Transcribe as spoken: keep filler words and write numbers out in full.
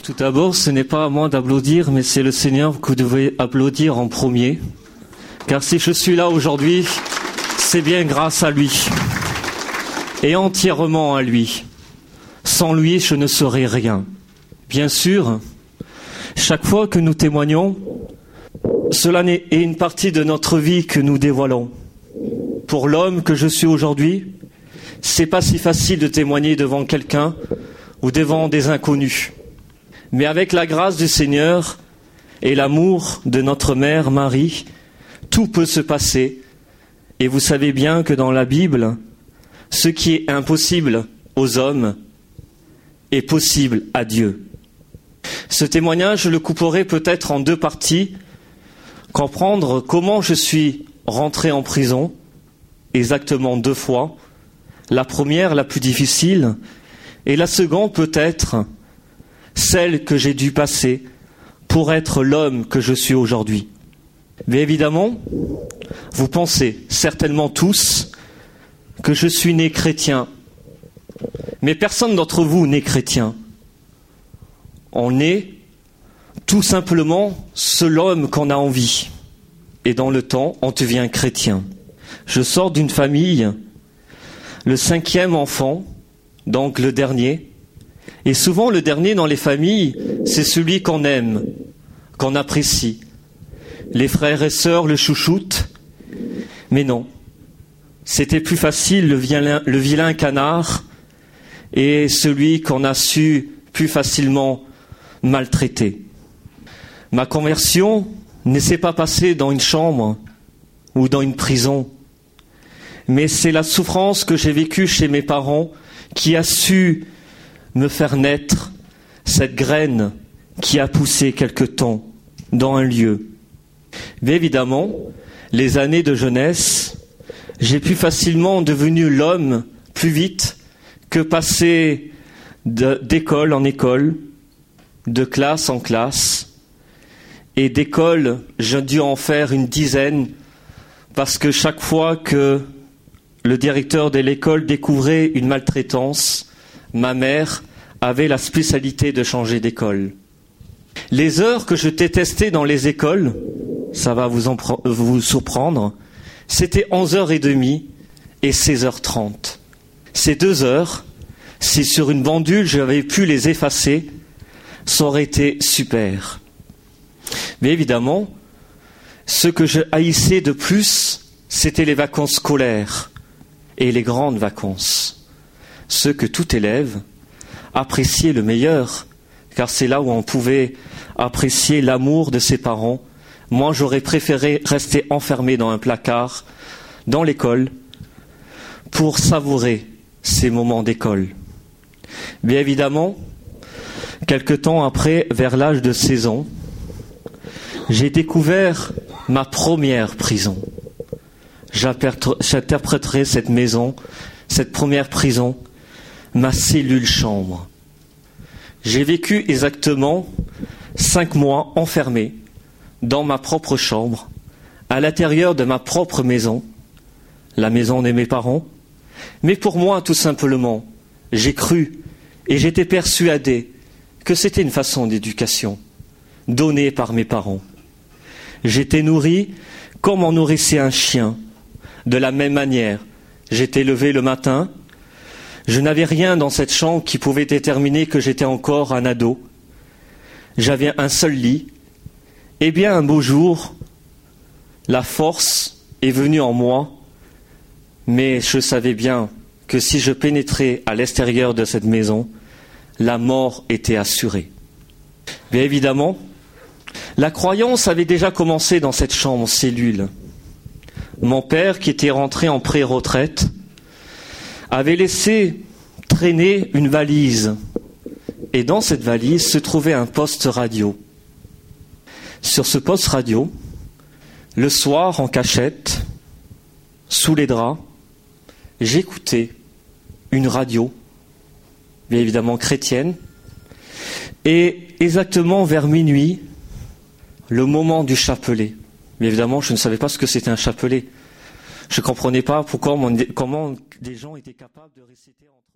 Tout d'abord, ce n'est pas à moi d'applaudir, mais c'est le Seigneur que vous devez applaudir en premier. Car si je suis là aujourd'hui, c'est bien grâce à lui. Et entièrement à lui. Sans lui, je ne serais rien. Bien sûr, chaque fois que nous témoignons, cela est une partie de notre vie que nous dévoilons. Pour l'homme que je suis aujourd'hui, c'est pas si facile de témoigner devant quelqu'un ou devant des inconnus. Mais avec la grâce du Seigneur et l'amour de notre mère Marie, tout peut se passer. Et vous savez bien que dans la Bible, ce qui est impossible aux hommes est possible à Dieu. Ce témoignage, je le couperai peut-être en deux parties. Comprendre comment je suis rentré en prison, exactement deux fois. La première, la plus difficile, et la seconde peut-être celle que j'ai dû passer pour être l'homme que je suis aujourd'hui. Mais évidemment, vous pensez certainement tous que je suis né chrétien. Mais personne d'entre vous n'est chrétien. On est tout simplement seul homme qu'on a envie. Et dans le temps, on devient chrétien. Je sors d'une famille, le cinquième enfant, donc le dernier. Et souvent, le dernier dans les familles, c'est celui qu'on aime, qu'on apprécie. Les frères et sœurs le chouchoutent. Mais non, c'était plus facile le vilain, le vilain canard et celui qu'on a su plus facilement maltraiter. Ma conversion ne s'est pas passée dans une chambre ou dans une prison, mais c'est la souffrance que j'ai vécue chez mes parents qui a su me faire naître cette graine qui a poussé quelque temps dans un lieu. Mais évidemment, les années de jeunesse, j'ai pu facilement devenu l'homme plus vite que passer de, d'école en école, de classe en classe. Et d'école, j'ai dû en faire une dizaine parce que chaque fois que le directeur de l'école découvrait une maltraitance, ma mère avait la spécialité de changer d'école. Les heures que je détestais dans les écoles, ça va vous, en pro- vous surprendre, c'était onze heures trente et seize heures trente. Ces deux heures, si sur une bandule j'avais pu les effacer, ça aurait été super. Mais évidemment, ce que je haïssais de plus, c'était les vacances scolaires et les grandes vacances. Ce que tout élève appréciait le meilleur, car c'est là où on pouvait apprécier l'amour de ses parents. Moi, j'aurais préféré rester enfermé dans un placard, dans l'école, pour savourer ces moments d'école. Bien évidemment, quelque temps après, vers l'âge de seize ans, j'ai découvert ma première prison. J'interpréterai cette maison, cette première prison, ma cellule chambre. J'ai vécu exactement cinq mois enfermé dans ma propre chambre, à l'intérieur de ma propre maison, la maison de mes parents. Mais pour moi, tout simplement, j'ai cru et j'étais persuadé que c'était une façon d'éducation donnée par mes parents. J'étais nourri comme on nourrissait un chien. De la même manière, j'étais levé le matin. Je n'avais rien dans cette chambre qui pouvait déterminer que j'étais encore un ado. J'avais un seul lit. Eh bien, un beau jour, la force est venue en moi, mais je savais bien que si je pénétrais à l'extérieur de cette maison, la mort était assurée. Bien évidemment, la croyance avait déjà commencé dans cette chambre cellule. Mon père, qui était rentré en pré-retraite, avait laissé traîner une valise. Et dans cette valise se trouvait un poste radio. Sur ce poste radio, le soir, en cachette, sous les draps, j'écoutais une radio, bien évidemment chrétienne, et exactement vers minuit, le moment du chapelet. Mais évidemment, je ne savais pas ce que c'était un chapelet. Je ne comprenais pas pourquoi, comment des gens étaient capables de réciter en